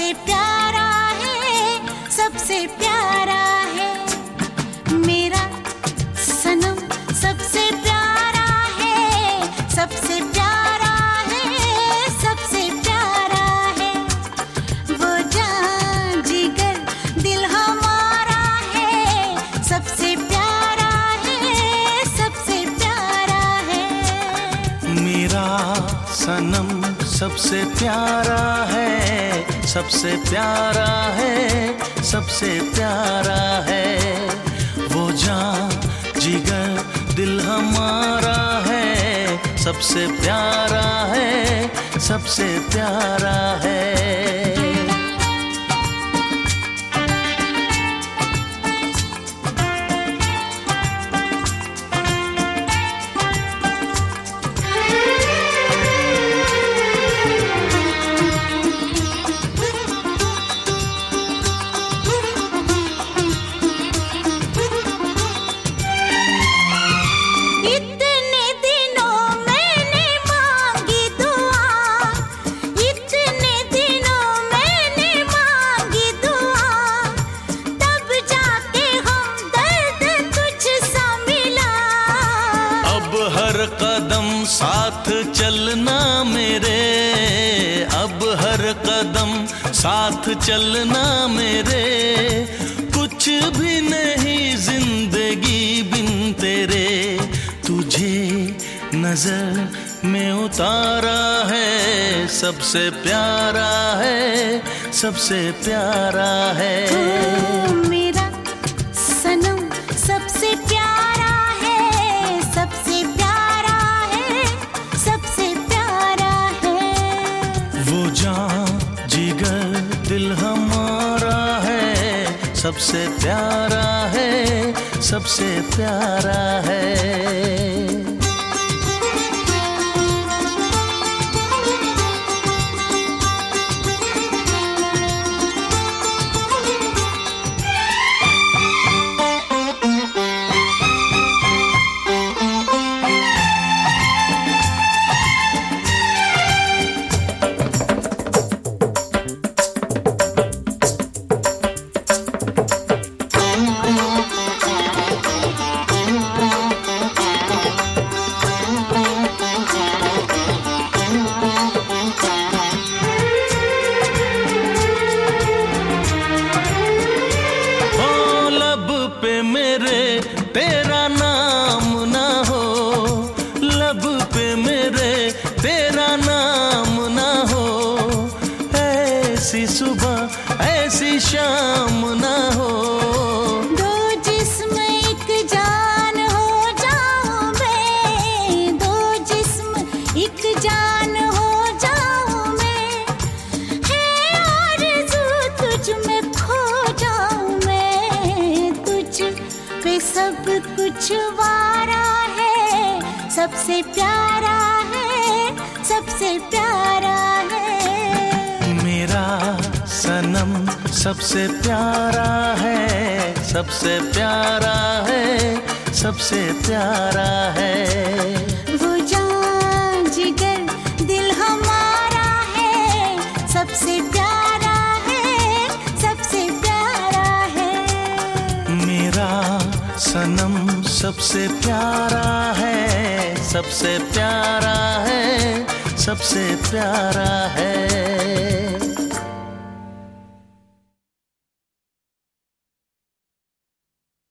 सबसे प्यारा है, सबसे प्यारा है मेरा सनम, सबसे प्यारा है, सबसे प्यारा है, सबसे प्यारा है। वो जान जिगर दिल हमारा है, सबसे प्यारा है, सबसे प्यारा है मेरा सनम, सबसे प्यारा है, सबसे प्यारा है, सबसे प्यारा है। वो जान जिगर दिल हमारा है, सबसे प्यारा है, सबसे प्यारा है। कदम साथ चलना मेरे, अब हर कदम साथ चलना मेरे। कुछ भी नहीं जिंदगी बिन तेरे, तुझे नजर में उतारा है, सबसे प्यारा है, सबसे प्यारा है मेरा सनम, सबसे प्यारा है, सबसे प्यारा है, सबसे प्यारा है। वो जान जिगर दिल हमारा है, सबसे प्यारा है, सबसे प्यारा है। मेरे तेरा नाम ना हो, लब पे मेरे तेरा नाम ना हो, ऐसी सुबह ऐसी शाम ना हो। दो जिस्म एक जान हो जाऊं मैं, दो जिस्म एक जान हो जाऊं मैं, है आरज़ू तुझ में खो जाऊं मैं, तुझ पे सब कुछ वारा है, सबसे प्यारा है, सबसे प्यारा है मेरा सनम, सबसे प्यारा है, सबसे प्यारा है, सबसे प्यारा है। वो जान जिगर दिल हमारा है, सबसे प्यारा है, सबसे प्यारा है मेरा सनम, सबसे प्यारा है, सबसे प्यारा है, सबसे प्यारा है।